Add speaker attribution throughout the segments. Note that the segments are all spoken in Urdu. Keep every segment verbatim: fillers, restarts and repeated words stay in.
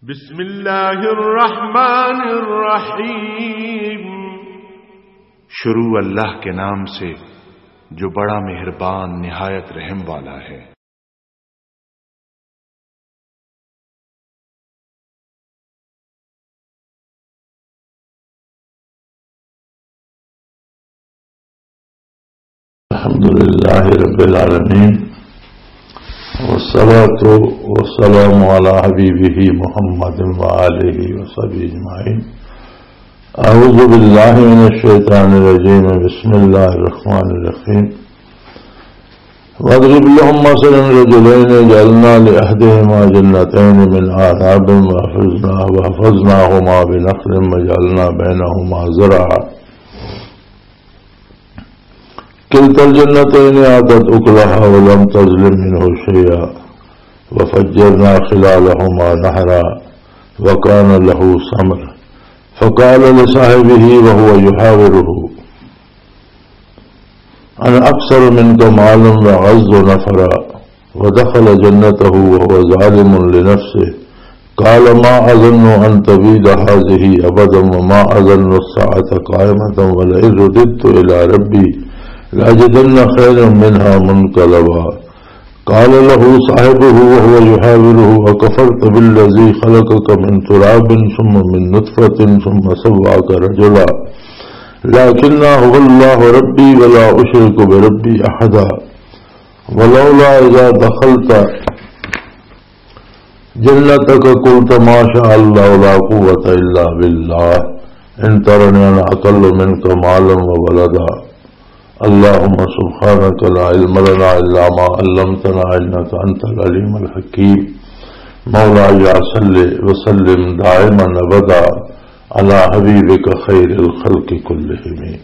Speaker 1: بسم اللہ الرحمن الرحیم۔
Speaker 2: شروع اللہ کے نام سے جو بڑا مہربان نہایت رحم والا ہے۔
Speaker 3: الحمدللہ رب العالمین والصلاة والسلام علی حبیبہ محمد وآلہ وصحبہ اجمعین۔ اعوذ باللہ من الشیطان الرجیم، بسم اللہ الرحمن الرحیم۔ واضرب لهم مثلا رجلین جعلنا لأحدہما جنتین من اعناب وحفظناہما بنخل وجعلنا بینہما زرعا كلتا الجنتين آتت أكلها ولم تظلم منه شيئا وفجرنا خلالهما نهرا وكان له ثمر فقال لصاحبه وهو يحاوره أنا أكثر منك مالا وأعز نفرا ودخل جنته وهو ظالم لنفسه قال ما أظن أن تبيد هذه أبدا وما أظن الساعة قائمة ولئن رددت إلى ربي لأجدن خيرا منها منقلبا قال له صاحبه وهو يحاوره أكفرت بالذي خلقك من تراب ثم من نطفة ثم سواك رجلا لكن هو الله ربي ولا أشرك بربي أحدا ولولا إذا دخلت جنتك قلت ما شاء الله لا قوة إلا بالله إن ترني أنا أقل منك مالا وولدا اللهم سبحانك لا علم لنا إلا ما علمتنا إنك أنت العليم الحكيم مولاي صل وسلم دائما أبدا على حبيبك خير الخلق كلهم۔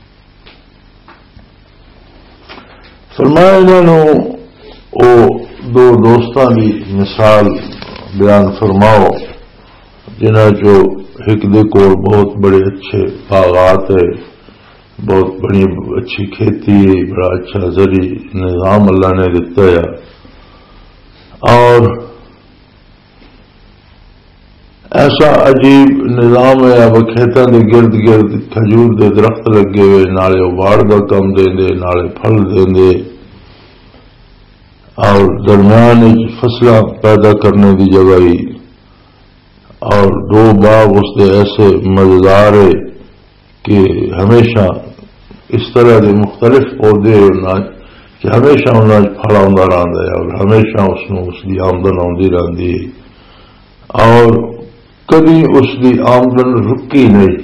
Speaker 3: فرمایا انہوں او دو دوستاں دی مثال بیان فرماؤ جنہاں جو ایک دے کو بہت بڑے اچھے باغات ہے، بہت بڑی اچھی کھیتی ہے، بڑا اچھا زرعی نظام اللہ نے دیتا ہے، اور ایسا عجیب نظام ہے اب کھیتاں دے گرد گرد کھجور دے درخت لگے ہوئے، نالے اباڑ دا کم دیں دے، نالے پھل دیں دے، اور درمیان فصلیں پیدا کرنے دی جگہ ہی، اور دو باغ اس دے ایسے مزیدار ہے کہ ہمیشہ اس طرح کے مختلف پودے ہونا کہ ہمیشہ انہیں پھل آتا رہتا ہے اور ہمیشہ اس کو اس کی آمدن آتی رہتی ہے اور کبھی اس کی آمدن رکی نہیں،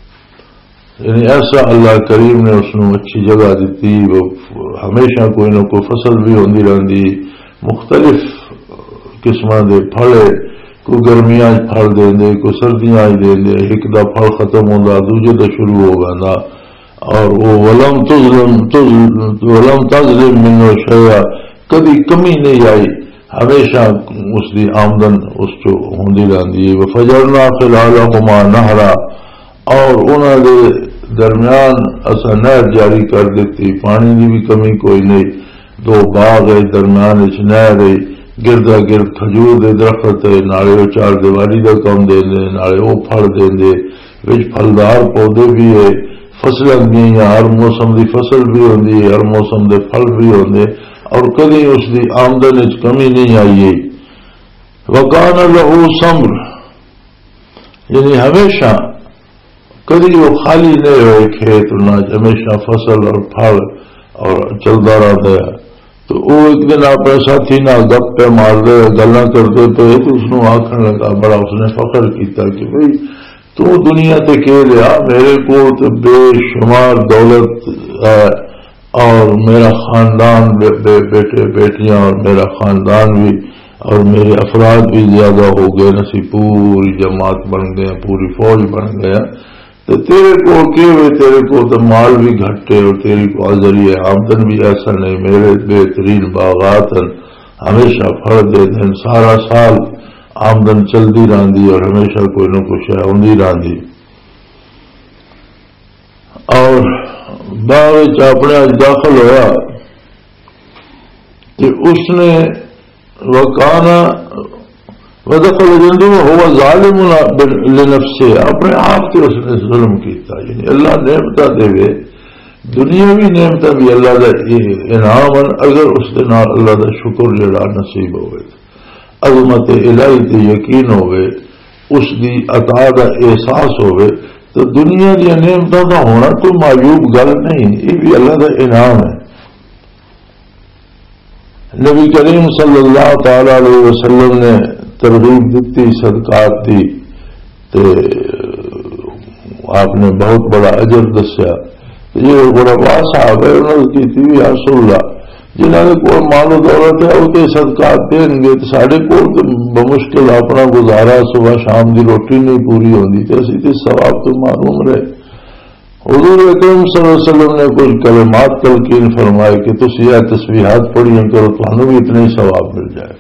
Speaker 3: یعنی ایسا اللہ کریم نے اس کو اچھی جگہ دیتی، وہ ہمیشہ کوئی نہ کوئی فصل بھی ہوتی رہتی، مختلف قسم کے پھل، کوئی گرمیاں پھل دیں دے، کوئی سردیاں دیں دے، ایک دا پھل ختم ہوتا دوجے دا شروع ہو گا، اور وہ ولم تظلم ولم تظلم منه شيئا، کبھی کمی نہیں آئی، ہمیشہ اس کی آمدن اس کو ہوندی رہتی ہے۔ وفجرنا خلالهما نہرا، اور انہوں نے درمیان اسا نہر جاری کر دیتی، پانی کی بھی کمی کوئی نہیں، دو باغ ہے، درمیان اس نہر ہے، گردا گرد کھجور دے درخت ہے، نالے وہ چار دیواری کا کم دیں دے، نالے وہ پھل دیں دے، وچ پھلدار پودے بھی ہے، فصلیں بھی ہیں، ہر موسم دی فصل بھی ہوندی ہے، ہر موسم دے پھل بھی ہوندے، اور کبھی اس دی آمدن وچ کمی نہیں آئی ہے۔ وکان لہ ثمر، یعنی ہمیشہ کبھی وہ خالی نہیں ہوئے کھیت، نہ ہمیشہ فصل اور پھل اور چلتا رہتا ہے۔ تو وہ ایک دن اپنے ساتھی نہ گپ پہ مار دے گلاں کرتے پہ تو اس کو آخر لگا، بڑا اس نے فخر کیتا کہ بھئی تو دنیا تے کہہ لیا میرے کو تو بے شمار دولت ہے اور میرا خاندان بے بے بیٹے بیٹیاں اور میرا خاندان بھی اور میرے افراد بھی زیادہ ہو گئے، نسی پوری جماعت بن گئے، پوری فوج بن گیا، تو تیرے کو کہ تیرے کو تو مال بھی گھٹے اور تیری کو ذریعہ آمدن بھی ایسا نہیں، میرے بہترین باغات ہمیشہ پھل دے دیں، سارا سال آمدن چلتی رہتی اور ہمیشہ کوئی نہ کوئی شے ہوندی رہتی، اور باغ اپنے اج داخل ہوا کہ اس نے وکانا ودخل جنته وهو ظالم لنفسه، اپنے آپ کے اس نے ظلم کیتا، یعنی اللہ نعمتاں دے دنیاوی نعمتاں بھی اللہ دا انعام، اگر اس دے نال اللہ دا شکر جڑا نصیب ہوئے، عظمت الہی تے یقین ہوئے، اس دی عطا دا احساس ہوئے، تو دنیا دی نعمتاں دا ہونا کوئی معیوب گل نہیں، یہ بھی اللہ دا انعام ہے۔ نبی کریم صلی اللہ تعالی علیہ وسلم نے ترغیب دیتی صدقات دی، تے آپ نے بہت بڑا اجر دسیا۔ یہ غربا صاحب ہے، انہوں نے کی تھی یا رسول اللہ جنہوں نے کوئی مال و دولت ہے وہ تو صدقات دیں گے، تو سارے کو بمشکل اپنا گزارا، صبح شام دی روٹی نہیں پوری ہوتی، تو اسی تے ثواب تو معلوم رہے۔ حضور اکرم صلی اللہ علیہ وسلم نے کچھ کلمات تلقین فرمائے کہ تسی یہ تسبیحات پڑھیاں کرو، تمہیں بھی اتنا ہی ثواب مل جائے۔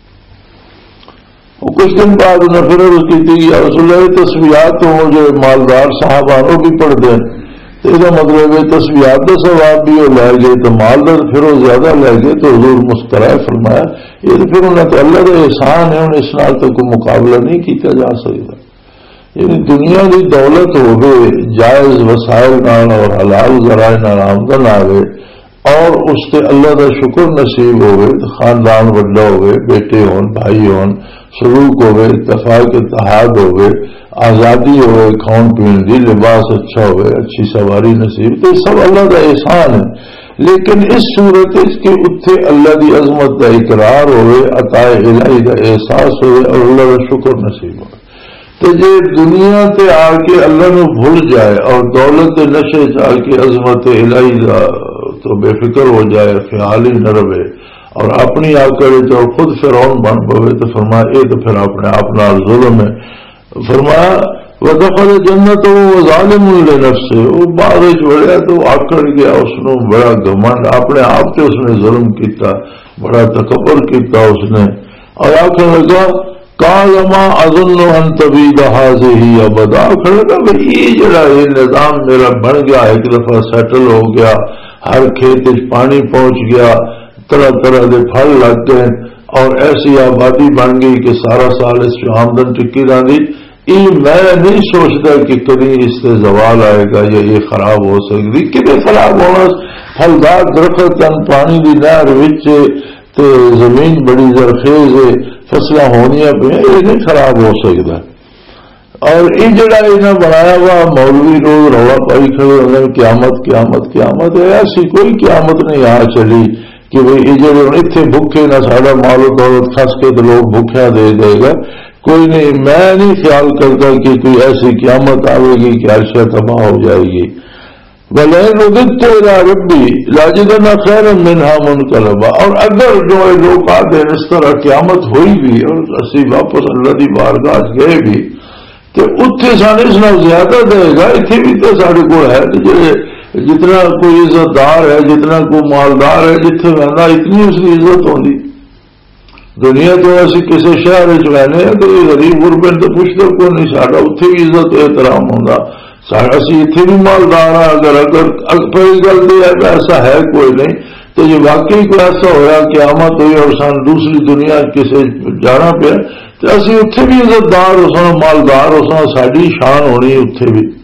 Speaker 3: اور کچھ دن بعد انہیں پھر عرض کی تھی یا رسول اللہ یہ تسبیحات ہوں جو مالدار صحابانوں بھی پڑھ دیں، تو یہ مطلب ہے تسبیحات کا ثواب بھی وہ لے گئے تو مالدار پھر وہ زیادہ لے گئے، تو حضور مسکرائے فرمایا یہ تو پھر انہیں تو اللہ کا احسان ہے، انہیں اس نال تو کوئی مقابلہ نہیں کیا جا سکتا۔ یعنی دنیا کی دولت ہوگی جائز وسائل نال اور حلال ذرائع نال آمدن آئے اور اس سے اللہ کا شکر نصیب ہوئے، خاندان وڈا ہوئے، بیٹے ہون بھائی ہون، سلوک ہوئے، اتفاق اتحاد ہوئے، آزادی ہوئے، کھان پین دی، لباس اچھا ہوئے، اچھی سواری نصیب، تو سب اللہ کا احسان ہے۔ لیکن اس صورت اس کے اتھے اللہ کی عظمت کا اقرار ہوئے، عطا الہی کا احساس ہوئے اور اللہ کا شکر نصیب ہوئے۔ تو جی دنیا تے آ کے اللہ نو بھول جائے اور دولت نشے آ کے عظمت الہی دا تو بے فکر ہو جائے، خیال ہی نہ رہے اور اپنی آ کرے تو خود فرعون بن پوے، تو فرمایا یہ تو پھر اپنے آپ نال ظلم ہے۔ فرمایا ودخل جنت ظالم لنفسه، وہ باغ چھوڑیا تو آکڑ گیا، اس نے بڑا گھمنڈ اپنے آپ سے اس نے ظلم کیتا، بڑا تکبر کیتا اس نے، اور آخر لگا قال ما اظن ان تبید هذه ابدا، کہا کہ یہ جڑا یہ نظام میرا بن گیا، ایک دفعہ سیٹل ہو گیا، ہر کھیت پانی پہنچ گیا، طرح طرح کے پھل لگ گئے اور ایسی آبادی بن گئی کہ سارا سال اس سے آمدن ٹکی رہی، یہ میں نہیں سوچتا کہ کبھی اس سے زوال آئے گا یا یہ خراب ہو سکتی، کبھی خراب ہونا، پھلدار درخت پانی کی نہر وچ تے زمین بڑی زرخیز ہے، فصلیں ہونیاں پہ یہ نہیں خراب ہو سکتا۔ اور یہ جڑا انہیں بنایا ہوا مولوی روز رولا پائی کھڑے ہونے قیامت قیامت قیامت ہے، ایسی کوئی قیامت نہیں آ چلی کہ بھائی یہ جڑے اتنے بھوکے نہ سارا مال و دولت خس کے تو لوگ بھوکیا دے دے گا، کوئی نہیں۔ میں نہیں خیال کرتا کہ کوئی ایسی قیامت آئے گی کہ عرشہ تباہ ہو جائے گی۔ وَلَئِنْ رُدِدتُّ إِلَىٰ رَبِّي لَأَجِدَنَّ خَيْرًا مِنْهَا مُنْقَلَبًا، اور اگر جو لوگ آتے ہیں اس طرح قیامت ہوئی بھی اور اسی واپس اللہ کی بارگاہ گئے بھی تو اتنے سارے اس نال زیادہ دے گا، اتنے بھی تو سارے کو ہے جتنا کوئی عزت دار ہے، جتنا کوئی مالدار ہے، جتنے رہنا اتنی اس کی عزت ہوگی۔ دنیا تو ایسی کسی شہر رہنے تو یہ غریب غربت تو پوچھتے کو نہیں، سارا اتنے بھی عزت احترام ہوگا، اسی اتنے بھی مالدار ہیں۔ اگر اگر پہلی گل تو ایسا ہے کوئی نہیں تو یہ واقعی کوئی ایسا ہوا قیامت ہوئی اور سان دوسری دنیا کسی جانا پیا تو اسی اتنے بھی عزت دار ہو سن، مالدار ہو سن، ساری شان ہونی اتنے بھی۔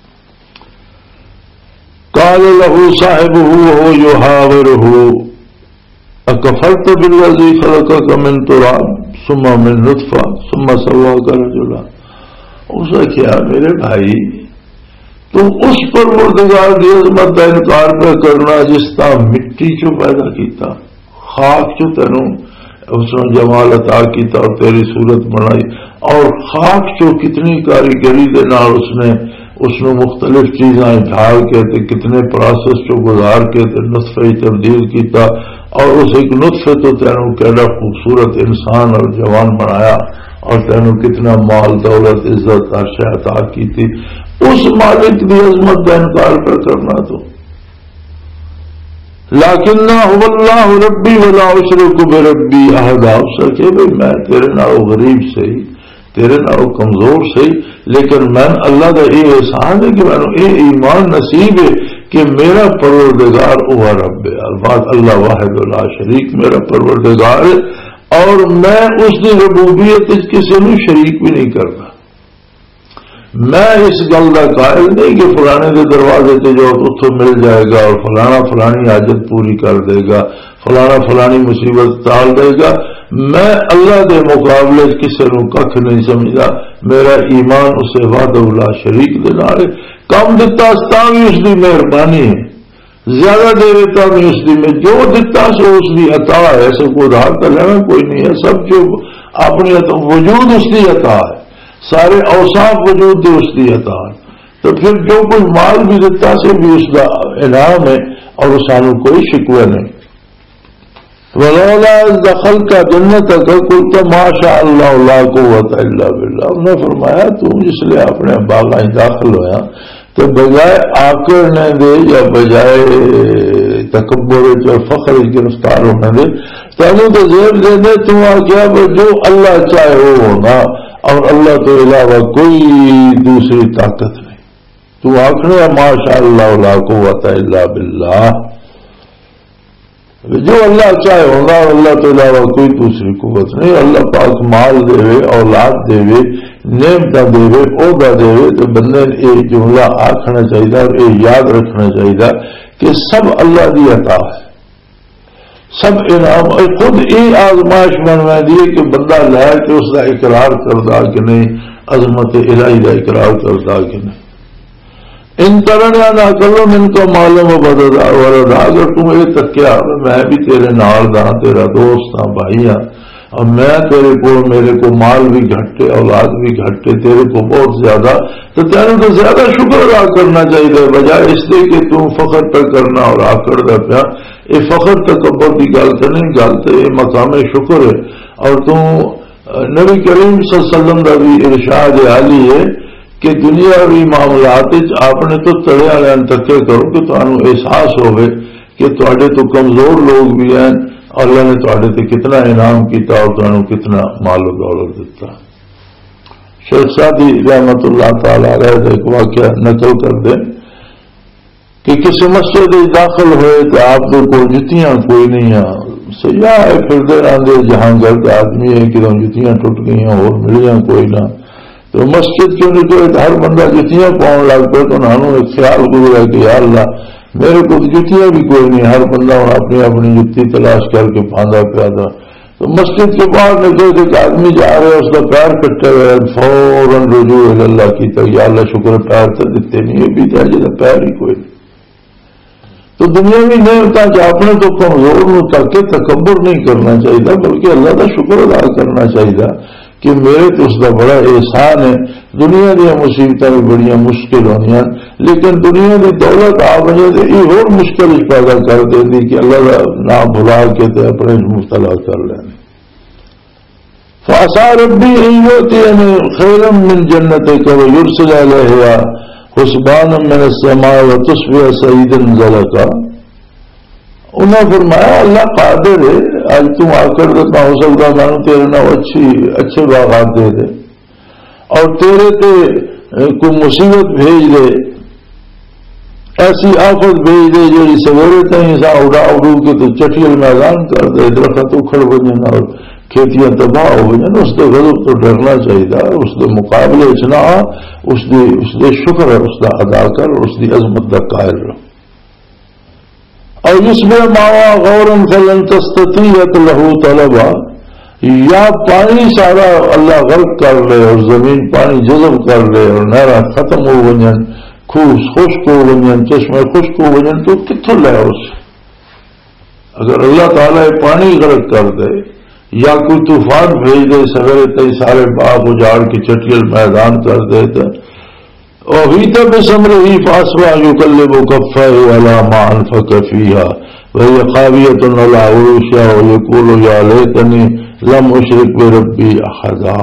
Speaker 3: قال له صاحبه وهو يحاوره اکفرت بالذی خلقک من تراب ثم من نطفہ ثم سواک رجلا، اس نے کیا میرے بھائی تم اس پروردگار کی عظمت کا انکار پہ کرنا جس طرح مٹی چو پیدا کیتا، خاک چو تینوں اس نے جمال عطا کیتا اور تیری صورت بنائی، اور خاک چو کتنی کاریگری دے نال اس نے اس نے مختلف چیزاں ڈھال کے تے کتنے پروسیس چو گزار کے تے نطفے تبدیل کیتا، اور اس ایک نطفے تو تینوں کیڑا خوبصورت انسان اور جوان بنایا، اور تینوں کتنا مال دولت عزت عرش عطا کی تھی، اس مالک کی عظمت کا انکار کر کرنا تو لیکن هو اللہ ربی ولا اشرک بربی احدا، سکے بھائی میں تیرے نالوں غریب سے ہی تیرے نالوں کمزور سے ہی، لیکن میں اللہ کا یہ احسان ہے کہ میں یہ ایمان نصیب ہے کہ میرا پروردگار ہوا رب ہے، البات اللہ واحد لا شریک میرا پروردگار ہے، اور میں اس کی ربوبیت کسی نو شریک بھی نہیں کرتا. میں اس گل کا قائل نہیں کہ فلانے کے دروازے سے جو اتوں مل جائے گا اور فلانا فلانی حاجت پوری کر دے گا، فلانا فلانی مصیبت ٹال دے گا. میں اللہ کے مقابلے کسی نو کھ نہیں سمجھتا. میرا ایمان اسے وحدہ لا شریک دے نال کم دتا تا بھی اس کی مہربانی ہے، زیادہ دے دیتا بھی اس کی میں جو دتا سو اس کی عطا ہے. ایسے کوئی ادھار تو لینا کوئی نہیں ہے، سب جو اپنی وجود اس کی عطا ہے، سارے اوصاف وجود دے اس کی عطا ہے. تو پھر جو کوئی مال بھی دیتا سے بھی اس کا انعام ہے اور سانو کوئی شکوہ نہیں. ولولا دخل کا جنت کا قلت ما شاء اللہ لا قوت الا باللہ. انہوں نے فرمایا تم جس لیے اپنے باغ داخل ہویا تو بجائے آکڑنے دے یا بجائے تکبر اور فخر گرفتار ہونے دے تینوں تو زیب دے دے تم آخیا جو اللہ چاہے وہ ہونا اور اللہ کے علاوہ کوئی دوسری طاقت نہیں. تو آخنے ما شاء اللہ لا قوت الا باللہ، جو اللہ چاہے ہوگا اور اللہ کے علاوہ کوئی دوسری قوت نہیں. اللہ پاک مال دے، اولاد دے، نعمت دے، عہدہ دے، تو بندے نے یہ جملہ آخنا چاہیے اور یہ یاد رکھنا چاہیے کہ سب اللہ کی عطا ہے، سب انعام. خود یہ آزمائش بنوا دی کہ بندہ لے کہ اس کا اقرار کرتا کہ نہیں، عظمت الہی کا اقرار کرتا کہ نہیں. ان طرح نہ کرو من کو معلوم و بددا وردا. اگر تم یہ تکیا میں بھی تیرے نال دا، تیرا دوست ہاں، بھائی ہاں، اور میں تیرے کو میرے کو مال بھی گھٹے، اولاد بھی گھٹے، تیرے کو بہت زیادہ، تو تیرے تو زیادہ شکر ادا کرنا چاہیے بجائے اس لیے کہ تم فخر پہ کرنا اور آکڑ دا پیا. یہ فخر تکبر کی گل تو نہیں، گل تو یہ مقام شکر ہے. اور تم نبی کریم صلی اللہ علیہ وسلم کا بھی ارشاد عالی ہے کہ دنیاوی معاملات آپ نے تو تڑے والے تکے کرو کہ تمہیں احساس ہوئے کہ تے تو کمزور لوگ بھی ہیں اور اللہ نے تے تے کتنا انعام کیتا اور تمہیں کتنا مال و دولت دیتا. شیخ سعدی رحمت اللہ تعالی علیہ کا ایک واقعہ نقل کر دیں کہ کسی مسجد داخل ہوئے تو آپ کو جتیاں کوئی نہیں ہیں، سیاح ہے پھرتے رہتے، جہاں گرد آدمی ہے کہ جتیاں ٹوٹ گئی ہیں اور ملیاں کوئی نہ. تو مسجد کے نکلے تو ہر بندہ جتیاں پاؤں لگ پہ تو انہوں ایک خیال گزرا کہ یا اللہ میرے کو جتیاں بھی کوئی نہیں، ہر بندہ اپنی اپنی جتی تلاش کر کے باندھا پیا تھا. تو مسجد کے باہر نکلے تو ایک آدمی جا رہے اس کا پیر کٹے ہوئے، فوراً رجوع اللہ کی تو یا اللہ شکر پیر تو دیتے نہیں، یہ بھی تھا جیسے پیر ہی کوئی نہیں. تو دنیا بھی نعمتاں کہ اپنے تو کمزور نو تک تکبر نہیں کرنا چاہیے بلکہ اللہ کا شکر ادا کرنا چاہیے کہ میرے تو اس کا بڑا احسان ہے. دنیا دیا مصیبتیں بھی بڑی مشکل ہونی لیکن دنیا کی دولت آ بجے تو یہ اور مشکل پیدا کر دیتی کہ اللہ کا نام بھلا کے تے اپنے مبتلا کر لینے. فاسا ربی ایوتی خیرا من جنتک ویرسل علیہا حسبانا من السماء وتصبح سعیدا زلقا. انہوں نے فرمایا اللہ قادر ہے، آج تم آ کر دیتا ہو سکتا میں تیرے نام اچھی اچھے باغات دے دے اور تیرے تے کوئی مصیبت بھیج دے، ایسی آفت بھیج دے جو سویرے تھی سا اڑا اڑو کے تو چٹیل میدان کر دے، درخت اکھڑ بجن اور کھیتیاں تباہ ہو بجن. اس کے غضب تو ڈرنا چاہیے، اس کے مقابلے چنا اس کے اس کے شکر ہے، اس کا ادا کر، اس کی عظمت کا قائل رہو. اور اس میں ماوا غورن فلن تستطیعت لہو طلبا، یا پانی سارا اللہ غرق کر لے اور زمین پانی جذب کر لے اور نہرا ختم ہو ونجن، خوش خشک ہو ونجن، چشمے خشک ہو ونجن، تو کتوں لے اس. اگر اللہ تعالیٰ پانی غرق کر دے یا کوئی طوفان بھیج دے سویرے تئی سارے باغ اجاڑ کے چٹیل میدان کر دے تو وہیت بسمرہ فاسوا یقلب کفہ علی ما انفق فیہا وہی خاویۃ علی عروشہا ویقول یا لیتنی لم اشرک بربی احدا.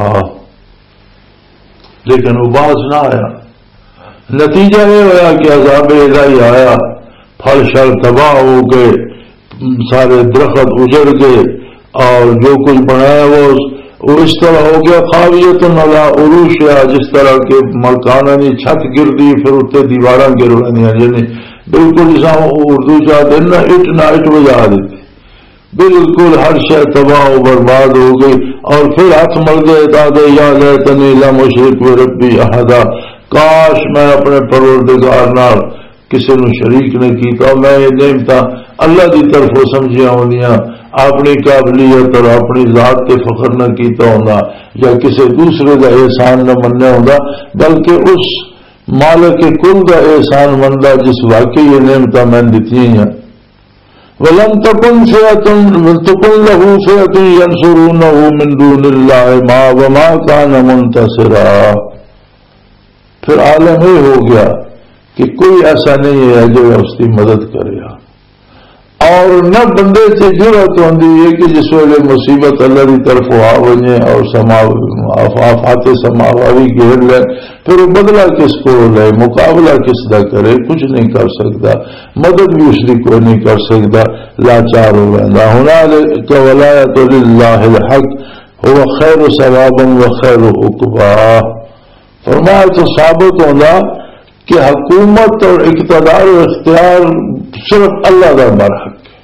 Speaker 3: لیکن وہ باز نہ آیا. نتیجہ یہ ہوا کہ عذاب الہی آیا، پھل شر تباہ ہو گئے، سارے درخت اجڑ گئے اور جو کچھ بنایا وہ اس طرح ہو گیا خاویۃ علی عروشہا، جس طرح کے مکانوں کی چھت گردی پھر اتنے دیواراں گر رہی، یعنی بالکل جسا اردو چاہتے نا اٹ نہ اٹ بجا دیتی، بالکل ہر شے تباہ و برباد ہو گئی. اور پھر ہاتھ مل گئے دادے یا لیتنی لم اشرک بربی احدا، کاش میں اپنے پروردگار نال کسی نو شریک نہیں کیتا، میں یہ نعمتاں اللہ دی طرفوں سمجھیاں ہوندیاں، اپنی قابلیت اور اپنی ذات تے فخر نہ کیتا ہوندا یا کسی دوسرے دا احسان نہ منیا ہوندا، بلکہ اس مالک کل دا احسان مندا جس واقعی یہ نعمتاں میں دتیاں ہیں. وَلَمْ تَكُنْ فِئَةٌ تَكُنْ لَهُ فِئَةٌ يَنْصُرُونَهُ مِنْ دُونِ اللَّهِ مَا وَمَا كَانَ مُنْتَصِرًا. پھر عالم یہ ہو گیا کہ کوئی ایسا نہیں ہے جو اس کی مدد کرے گا، اور نہ بندے سے جرأت ہوندی ہے کہ جس ویلے مصیبت اللہ کی طرف آ وجے اور سما آفات سماوی گھیر لے، پھر وہ بدلہ کس کو لے، مقابلہ کس کا کرے، کچھ نہیں کر سکتا، مدد بھی اس کی کوئی نہیں کر سکتا، لاچار ہو گیا. ہنالک ولایۃ للہ الحق هو خیر ثوابا و خیر عقبا. فرمایا تو ثابت ہونا کہ حکومت اور اقتدار و اختیار صرف اللہ کا برحق ہے،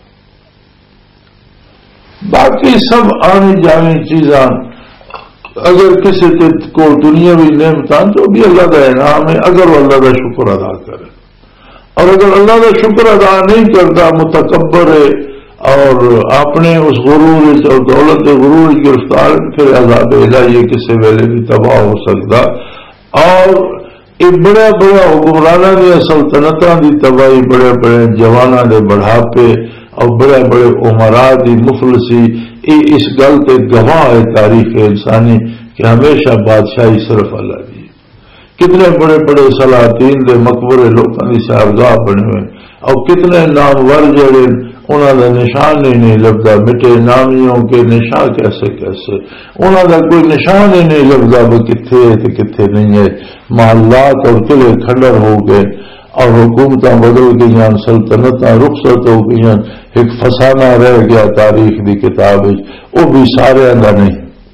Speaker 3: باقی سب آنے جانے چیزاں اگر کسی کو دنیاوی نعمتان جو بھی اللہ کا انعام ہے، اگر وہ اللہ کا شکر ادا کرے، اور اگر اللہ کا شکر ادا نہیں کرتا، متکبر ہے اور اپنے اس غرور اور دولت غرور گرفتار، پھر عذاب الہی کسی ویلے بھی تباہ ہو سکتا. اور یہ بڑے بڑے حکمرانوں کی سلطنتوں کی تباہی، بڑے بڑے جوانوں کے بڑھاپے اور بڑے بڑے عمراء کی مفلسی، یہ اس گل کے گواہ ہے تاریخ انسانی کہ ہمیشہ بادشاہی صرف اللہ کی. کتنے بڑے بڑے سلاطین کے مقبرے لوگوں کی سیرگاہ بنے ہوئے، اور کتنے نامور جڑے انہوں کا نشان ہی نہیں لگتا، مٹے نامیوں کے نشان کیسے کیسے انہوں کا کوئی نشان ہی نہیں لگتا، وہ کتنے ہے تو کتنے نہیں ہے. محلات اور قلعے کھنڈر ہو گئے اور حکومتیں بدل گئی، سلطنتیں رخصت ہو گئی، ایک فسانہ رہ گیا تاریخ کی کتاب، وہ بھی سارے کا نہیں.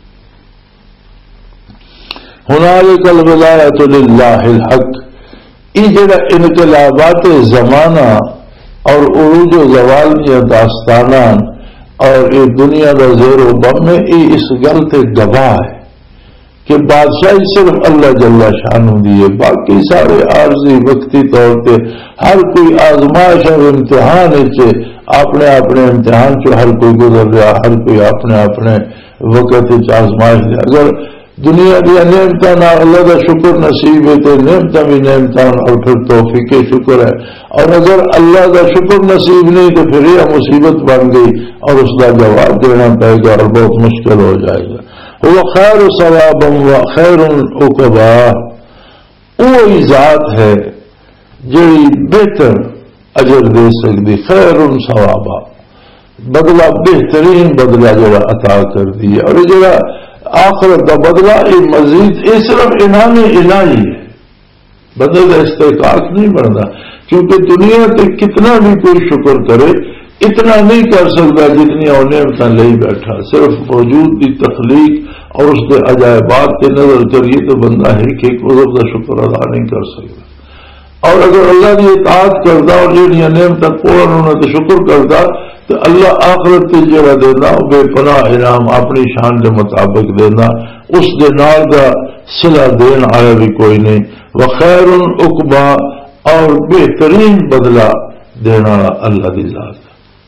Speaker 3: ہنالک الولایۃ للہ الحق. یہ جڑا انقلابات زمانہ اور عروج و زوال کی داستانہ اور یہ دنیا کا زیر و بم میں یہ اس گل سے گواہ ہے کہ بادشاہی صرف اللہ جل شانہ دی ہے، باقی سارے عارضی وقتی طور پہ ہر کوئی آزمائش اور امتحان ہے، اپنے اپنے امتحان چ ہر کوئی گزر رہا، ہر کوئی اپنے اپنے وقت آزمائش دے. اگر دنیا کی نعمتاں اللہ کا شکر نصیب ہے تو نعمتاں بھی نعمتاں اور پھر توفیق شکر ہے، اور اگر اللہ کا شکر نصیب نہیں تو پھر یہ مصیبت بن گئی اور اس کا جواب دینا پڑے گا اور بہت مشکل ہو جائے گا. وہ خیر ثوابا و خیر عقبا. وہی ذات ہے جڑی بہتر اجر دے سکتی، خیر ثوابا بدلہ بہترین بدلہ جڑا عطا کر دی ہے. اور جڑا آخرت کا بدلہ یہ مزید یہ صرف انعام الہی ہے، بدلے کا استحقاق نہیں بنتا، کیونکہ دنیا سے کتنا بھی کوئی شکر کرے اتنا نہیں کر سکتا جتنی نعمتیں لے بیٹھا. صرف وجود کی تخلیق اور اس کے عجائبات کے نظر کریے تو بندہ ہے کہ ایک عذر کا شکر ادا نہیں کر سکتا. اور اگر اللہ کی اطاعت کرتا اور جہاں نعمتیں پورن ہونا تو شکر کرتا تو اللہ آخرت کے جڑا دینا بے پناہ انعام اپنی شان کے مطابق دینا، اس دے نال کا صلہ دین آیا بھی کوئی نہیں. وخیر عقبا اور بہترین بدلہ دینا اللہ کی ذات.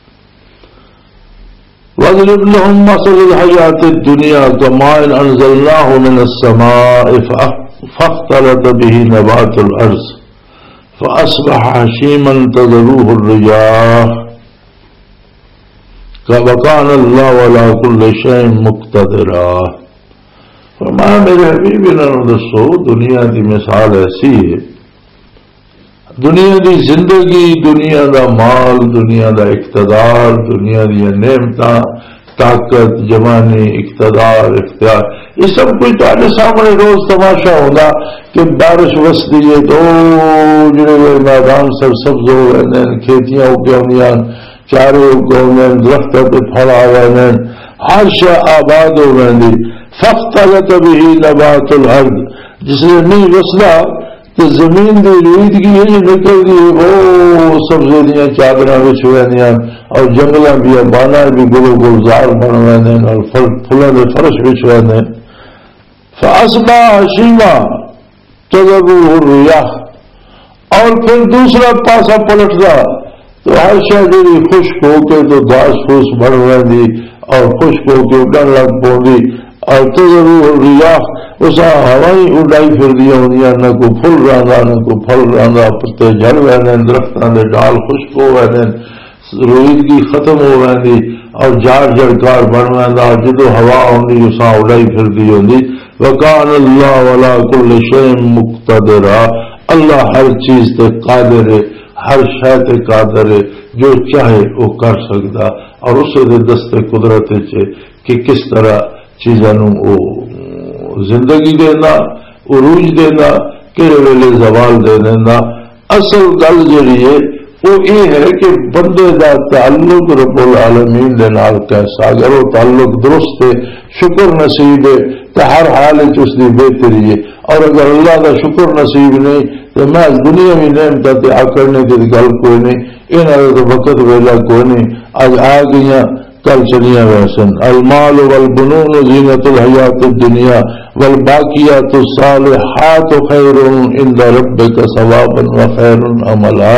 Speaker 3: وَاضْرِبْ لَهُمْ مَثَلَ الْحَيَاةِ الدُّنْيَا كَمَاءٍ أَنزَلْنَاهُ مِنَ السَّمَاءِ فَاخْتَلَطَ بِهِ نَبَاتُ الْأَرْضِ فَأَصْبَحَ هَشِيمًا تَذْرُوهُ الرِّيَاحُ وَكَانَ اللَّهُ عَلَى كُلِّ شَيْءٍ مُقْتَدِرًا. فرمایا میرے حبیب انہوں نے دسو دنیا کی مثال ایسی ہے، دنیا کی زندگی، دنیا کا مال، دنیا کا اقتدار، دنیا کی نعمتاں، طاقت، جوانی، اقتدار، اختیار، یہ سب کچھ تھوڑے سامنے روز تماشا ہوگا کہ بارش وستی ہے تو جڑے میدان سر سبز ہو رہے ہیں، کھیتیاں اگے ہوئی، چارے اگے ہوئے، درخت پہ پھل آ رہے ہیں، ہر شے آباد ہو رہی. فاختلط به نبات الارض، جس نے نہیں وسلا تو زمین کی رویدگی یہ نکل گئی، وہ سبزے دیا چادر بچ رہی اور جنگل بھی بانا بھی گلو گلزار بن وے اور پھلوں کے فرش بچ وے فاصبح حشیما تذروه الرياح اور پھر دوسرا پاسا پلٹدا تو ہر شے جی خشک ہو کے تو گھاس پھوس بڑھ وی اور خشک ہو کے اڈن لگ پوندی اور تذروه الرياح اس ہوائی اڈائی پھر دیا ہوں نہ کو پھل رہا نہ کو پھل رہا پتے جھڑ وے درختوں کے ڈال خشک ہو وے رویدگی ختم ہو وی اور جاڑ جڑکار بن وینا جدو ہوا آتی اس اڈائی پھر دی ہوتی وکان اللہ ولا کل شیء مقتدرا اللہ ہر چیز تے قادر ہے ہر شے تے قادر ہے جو چاہے وہ کر سکتا اور اسے دے دست قدرت ہے کہ کس طرح چیزاں وہ زندگی دینا عروج دینا کہڑے ویلے زوال دے دینا اصل گل جڑی ہے وہ یہ ہے کہ بندے دا تعلق رب العالمین دے نال کیسا اگر وہ تعلق درست ہے شکر نصیب ہے تو ہر حال اس کی بہتری ہے اور اگر اللہ کا شکر نصیب نہیں تو میں دنیا میں نعمت آکڑنے کی گل کوئی نہیں یہاں تو وقت ویلا کوئی نہیں آج آ گئی کل چلیا ویسن المال والبنون زینت الحیات الدنیا والباقیات الصالحات خیر عند ربک ثوابا وخیر عملا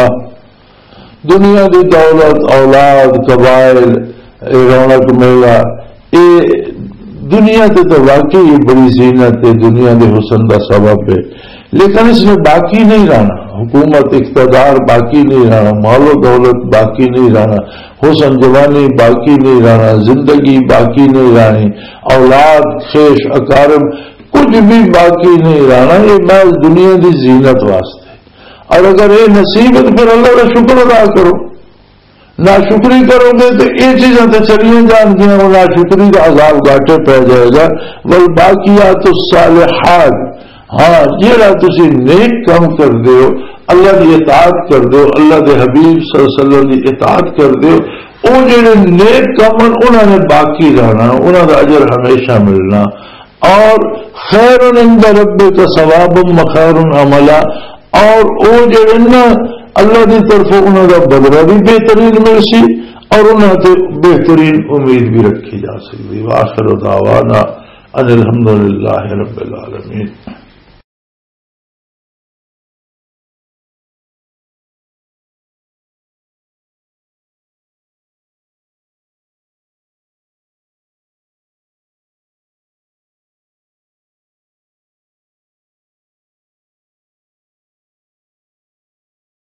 Speaker 3: دنیا کی دولت اولاد قبائل رونق میلہ یہ دنیا تے تو واقعی بڑی زینت ہے دنیا کے حسن کا سبب ہے لیکن اس میں باقی نہیں رہنا حکومت اقتدار باقی نہیں رہنا مال و دولت باقی نہیں رہنا حسن جوانی باقی نہیں رہنا زندگی باقی نہیں رہنی اولاد خیش اکارم کچھ بھی باقی نہیں رہنا یہ محض دنیا کی زینت واسطے اور اگر یہ نصیب ہے تو پھر اللہ کا شکر ادا کرو نہ شکری کرو گے تو یہ چیزیں تو چلیاں جان گیا وہ نہ شکری کا عذاب گاٹے پہ جائے گا والباقیات الصالحات ہاں جہاں تسی نیک کام کر دیو اللہ کی اطاعت کر دیو اللہ کے حبیب صلی اللہ علیہ وسلم کی اطاعت کر دیو وہ جڑے نیک کام انہوں نے باقی رہنا انہوں کا اجر ہمیشہ ملنا اور خیر عند ربک ثواب وخیر عملا اور وہ جڑے نا اللہ کی طرف انہوں کا بدلہ بھی بہترین مل سی اور انہوں سے بہترین امید بھی رکھی جا سکتی وآخر دعوانا ان الحمد للہ رب العالمین.